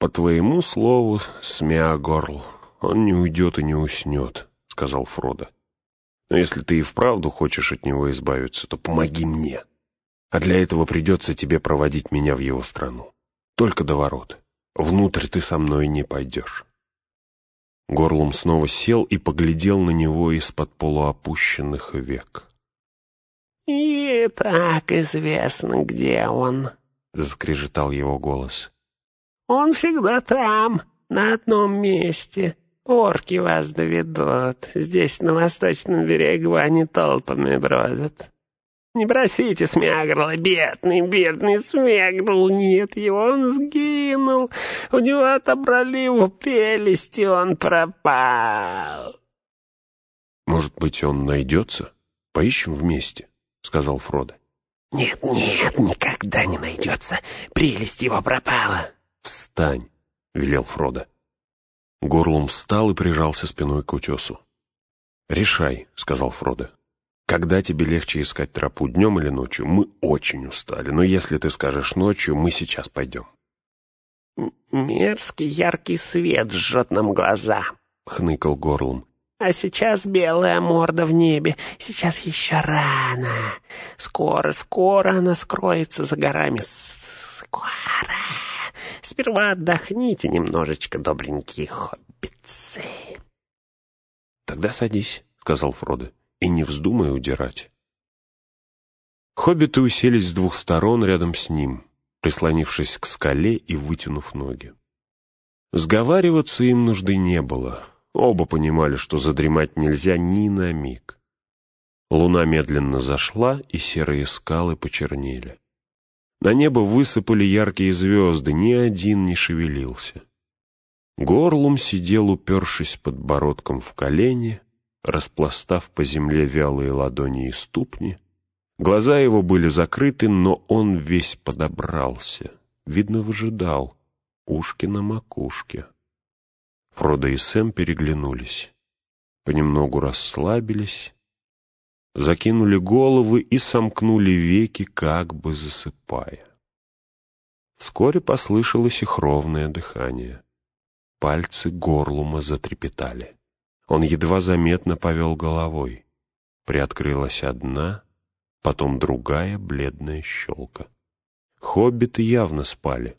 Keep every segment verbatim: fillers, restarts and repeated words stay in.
«По твоему слову, Смеагорл, он не уйдет и не уснет», — сказал Фродо. «Но если ты и вправду хочешь от него избавиться, то помоги мне. А для этого придется тебе проводить меня в его страну. Только до ворот. Внутрь ты со мной не пойдешь». Горлум снова сел и поглядел на него из-под полуопущенных век. «И так известно, где он», — заскрежетал его голос. «Он всегда там, на одном месте. Орки вас доведут. Здесь, на восточном берегу, они толпами бродят. Не просите Смеагорла, бедный, бедный Смеагорл, нет его, он сгинул. У него отобрали его прелести, он пропал». «Может быть, он найдется? Поищем вместе», — сказал Фродо. «Нет, нет, никогда не найдется. Прелесть его пропала». «Встань», — велел Фродо. Горлум встал и прижался спиной к утесу. «Решай», — сказал Фродо. «Когда тебе легче искать тропу, днем или ночью? Мы очень устали, но если ты скажешь ночью, мы сейчас пойдем». «Мерзкий яркий свет жжет нам глаза», — хныкал Горлум. «А сейчас белая морда в небе. Сейчас еще рано. Скоро, скоро она скроется за горами. Скоро. Сперва отдохните немножечко, добренькие хоббитцы». «Тогда садись», — сказал Фродо, — «и не вздумай удирать». Хоббиты уселись с двух сторон рядом с ним, прислонившись к скале и вытянув ноги. Сговариваться им нужды не было. Оба понимали, что задремать нельзя ни на миг. Луна медленно зашла, и серые скалы почернели. На небо высыпали яркие звезды, ни один не шевелился. Горлум сидел, упершись подбородком в колени, распластав по земле вялые ладони и ступни. Глаза его были закрыты, но он весь подобрался, видно, выжидал, ушки на макушке. Фродо и Сэм переглянулись, понемногу расслабились, закинули головы и сомкнули веки, как бы засыпая. Вскоре послышалось их ровное дыхание. Пальцы Горлума затрепетали. Он едва заметно повел головой. Приоткрылась одна, потом другая бледная щелка. Хоббиты явно спали.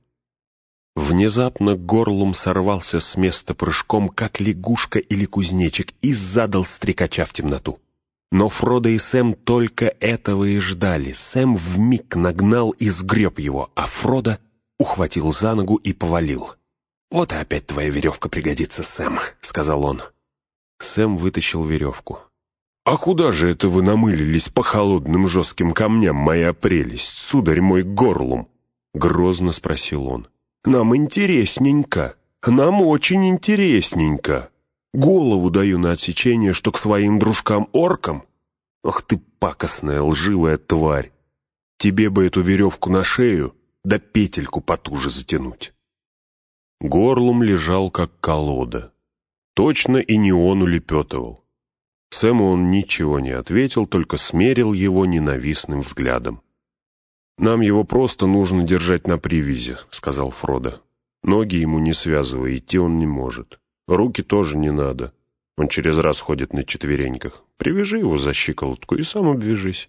Внезапно Горлум сорвался с места прыжком, как лягушка или кузнечик, и задал стрекача в темноту. Но Фродо и Сэм только этого и ждали. Сэм вмиг нагнал и сгреб его, а Фродо ухватил за ногу и повалил. «Вот и опять твоя веревка пригодится, Сэм», — сказал он. Сэм вытащил веревку. «А куда же это вы намылились по холодным жестким камням, моя прелесть, сударь мой Горлум?» — грозно спросил он. «Нам интересненько, нам очень интересненько. Голову даю на отсечение, что к своим дружкам-оркам. Ах ты пакостная, лживая тварь! Тебе бы эту веревку на шею, да петельку потуже затянуть». Горлум лежал, как колода. Точно и не он улепетывал. Сэму он ничего не ответил, только смерил его ненавистным взглядом. «Нам его просто нужно держать на привязи», — сказал Фродо. «Ноги ему не связывай, идти он не может. Руки тоже не надо. Он через раз ходит на четвереньках. Привяжи его за щиколотку и сам обвяжись».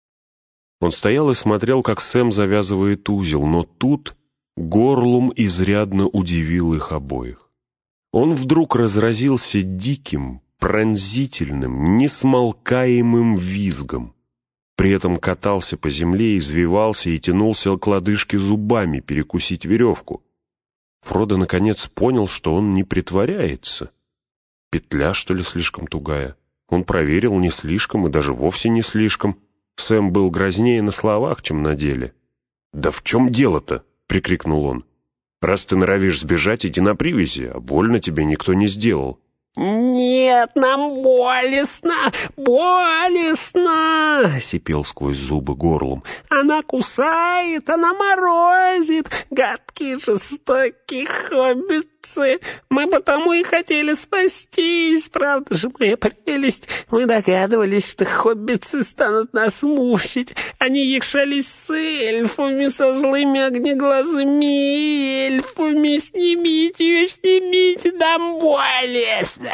Он стоял и смотрел, как Сэм завязывает узел, но тут Горлум изрядно удивил их обоих. Он вдруг разразился диким, пронзительным, несмолкаемым визгом. При этом катался по земле, извивался и тянулся к лодыжке зубами перекусить веревку. Фродо наконец понял, что он не притворяется. Петля, что ли, слишком тугая? Он проверил, не слишком и даже вовсе не слишком. Сэм был грознее на словах, чем на деле. «Да в чем дело-то?» — прикрикнул он. «Раз ты норовишь сбежать, иди на привязи, а больно тебе никто не сделал. «Нет, нам болезненно, болезненно!» — сипел сквозь зубы Горлум. «Она кусает, она морозит, гадкие жестокие хоббицы! Мы потому и хотели спастись, правда же, моя прелесть? Мы догадывались, что хоббицы станут нас мучить. Они якшались с эльфами, со злыми огнеглазыми эльфами. Снимите ее, снимите, нам болезненно!»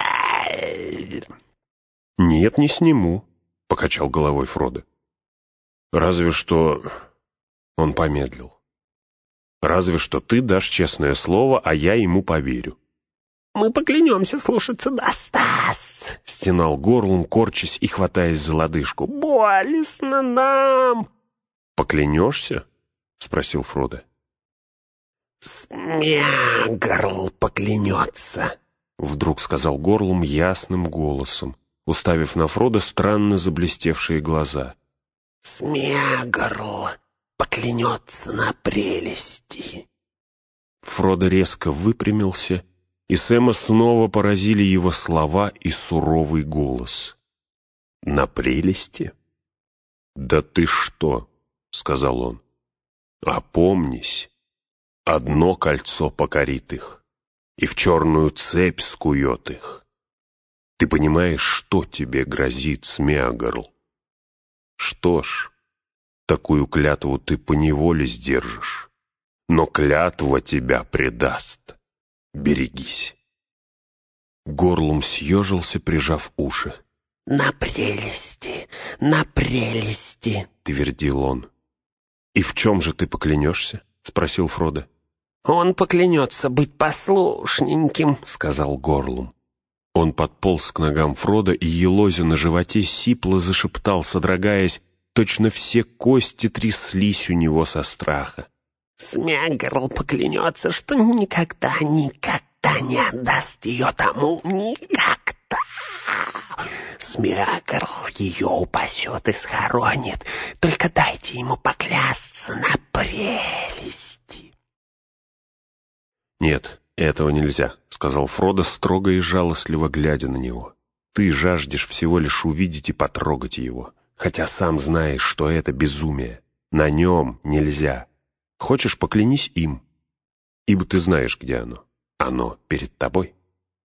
«Нет, не сниму», — покачал головой Фродо. «Разве что...» — он помедлил. «Разве что ты дашь честное слово, а я ему поверю». «Мы поклянемся слушаться Достас!» — стенал Горлум, корчась и хватаясь за лодыжку. «Болезненно нам!» «Поклянешься?» — спросил Фродо. «Смягрл поклянется!» — вдруг сказал Горлум ясным голосом, уставив на Фродо странно заблестевшие глаза. «Смягрл поклянется на прелести!» Фродо резко выпрямился, и Сэма снова поразили его слова и суровый голос. «На прелести? Да ты что?» — сказал он. «Опомнись, одно кольцо покорит их и в черную цепь скует их. Ты понимаешь, что тебе грозит, Смягрл? Что ж, такую клятву ты поневоле сдержишь, но клятва тебя предаст. Берегись». Горлум съежился, прижав уши. «На прелести, на прелести!» — твердил он. «И в чем же ты поклянешься?» — спросил Фродо. «Он поклянется быть послушненьким», — сказал Горлум. Он подполз к ногам Фродо и, елозя на животе, сипло зашептал, содрогаясь, точно все кости тряслись у него со страха. «Смягрл поклянется, что никогда, никогда не отдаст ее тому, никогда. Смягрл ее упасет и схоронит, только дайте ему поклясться на прелести». «Нет, этого нельзя», — сказал Фродо, строго и жалостливо глядя на него. «Ты жаждешь всего лишь увидеть и потрогать его, хотя сам знаешь, что это безумие. На нем нельзя. Хочешь, поклянись им, ибо ты знаешь, где оно. Оно перед тобой».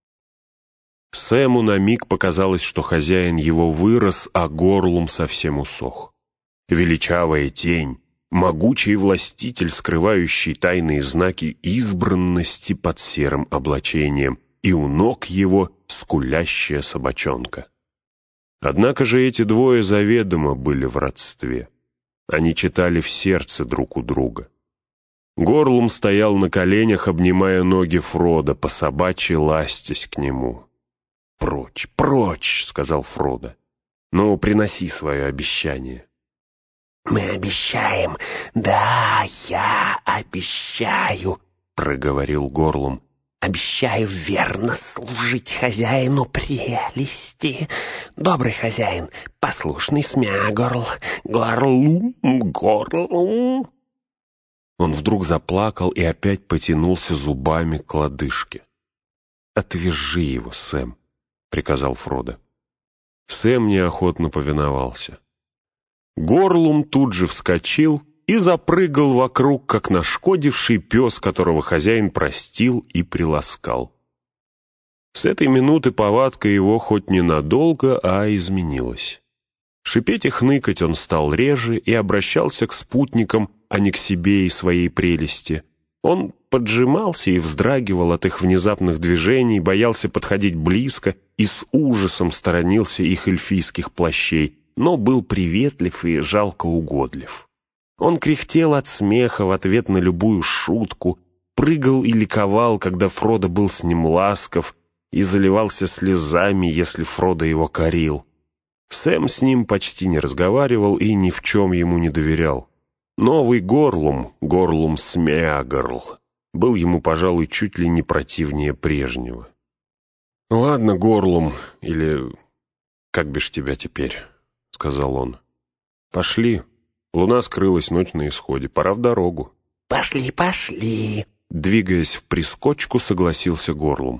Сэму на миг показалось, что хозяин его вырос, а Горлум совсем усох. Величавая тень, могучий властитель, скрывающий тайные знаки избранности под серым облачением, и у ног его скулящая собачонка. Однако же эти двое заведомо были в родстве. Они читали в сердце друг у друга. Горлум стоял на коленях, обнимая ноги Фродо, по собачьи ластясь к нему. «Прочь, прочь!» — сказал Фродо. «Ну, приноси свое обещание». «Мы обещаем, да, я обещаю», — проговорил Горлум. «Обещаю верно служить хозяину прелести. Добрый хозяин, послушный Смягрл, Горлум, Горлум». Он вдруг заплакал и опять потянулся зубами к лодыжке. «Отвяжи его, Сэм», — приказал Фродо. Сэм неохотно повиновался. Горлум тут же вскочил и запрыгал вокруг, как нашкодивший пес, которого хозяин простил и приласкал. С этой минуты повадка его хоть ненадолго, а изменилась. Шипеть и хныкать он стал реже и обращался к спутникам, а не к себе и своей прелести. Он поджимался и вздрагивал от их внезапных движений, боялся подходить близко и с ужасом сторонился их эльфийских плащей, но был приветлив и жалко угодлив. Он кряхтел от смеха в ответ на любую шутку, прыгал и ликовал, когда Фродо был с ним ласков, и заливался слезами, если Фродо его корил. Сэм с ним почти не разговаривал и ни в чем ему не доверял. Новый Горлум, Горлум Смягрл, был ему, пожалуй, чуть ли не противнее прежнего. «Ладно, Горлум, или как бишь тебя теперь?» — сказал он. «Пошли. Луна скрылась, ночь на исходе. Пора в дорогу». «Пошли, пошли!» Двигаясь в прискочку, согласился Горлум.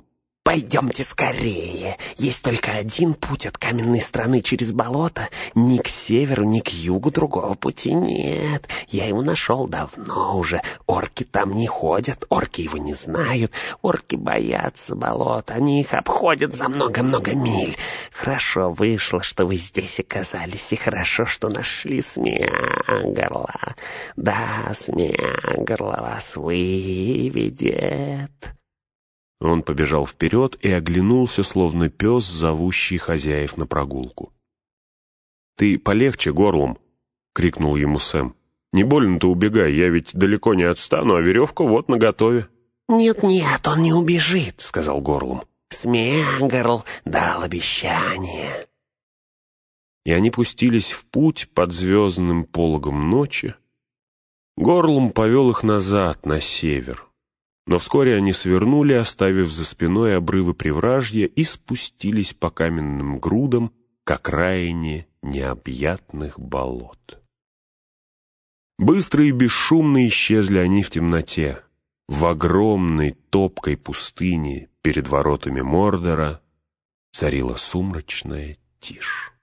Пойдемте скорее. Есть только один путь от каменной страны через болото. Ни к северу, ни к югу другого пути нет. Я его нашел давно уже. Орки там не ходят, орки его не знают. Орки боятся болота, они их обходят за много-много миль. Хорошо вышло, что вы здесь оказались, и хорошо, что нашли Смеагорла. Да, Смеагорла вас выведет». Он побежал вперед и оглянулся, словно пес, зовущий хозяев на прогулку. «Ты полегче, горлом!» — крикнул ему Сэм. «Не больно-то убегай, я ведь далеко не отстану, а веревка вот наготове». «Нет-нет, он не убежит», — сказал горлом. «Смеагорл дал обещание». И они пустились в путь под звездным пологом ночи. Горлом повел их назад, на север. Но вскоре они свернули, оставив за спиной обрывы привражья, и спустились по каменным грудам к окраине необъятных болот. Быстро и бесшумно исчезли они в темноте. В огромной топкой пустыне перед воротами Мордора царила сумрачная тишь.